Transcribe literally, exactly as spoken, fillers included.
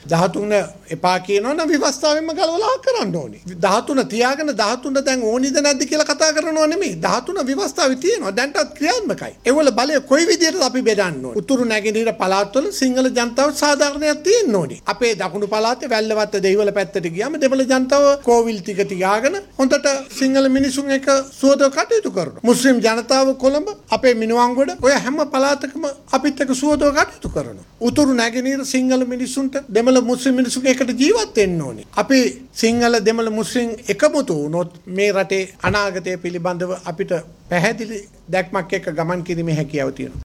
දහතුන එපා කියනවා නම් ව්‍යවස්ථාවෙන්ම ගලවලා කරන්න ඕනේ. දහතුන තියාගෙන දහතුන දැන් ඕනිද නැද්ද කියලා කතා කරනවා නෙමෙයි. දහතුන ව්‍යවස්ථාවේ තියෙනවා. දැන්ටත් ක්‍රියාත්මකයි. ඒවල බලය කොයි විදිහටද අපි බෙදන්න ඕනේ? උතුරු නැගෙනහිර පළාත්වල සිංහල ජනතාව සාධාරණයක් තියෙන්න ඕනේ. අපේ දකුණු පළාතේ වැල්ලවත්ත දෙහිවල පැත්තට ගියාම දෙමළ ජනතාව කෝවිල් ටික තියාගෙන හොඳට සිංහල මිනිසුන් එක සුවදව කටයුතු කරනවා. මුස්ලිම් ජනතාව කොළඹ අපේ මිනුවන්ගොඩ ඔය හැම පළාතකම අපිත් එක්ක සුවදව කටයුතු කරනවා. උතුරු නැගෙනහිර සිංහල මිනිසුන්ට දෙමළ මුස්ලිම් මිනිසුන් එකට ජීවත් වෙන්න ඕනේ. අපි සිංහල දෙමළ මුස්ලිම් එකමුතු වුණොත් මේ රටේ අනාගතය පිළිබඳව අපිට පැහැදිලි දැක්මක් එක්ක ගමන් කිරීමේ හැකියාව තියෙනවා.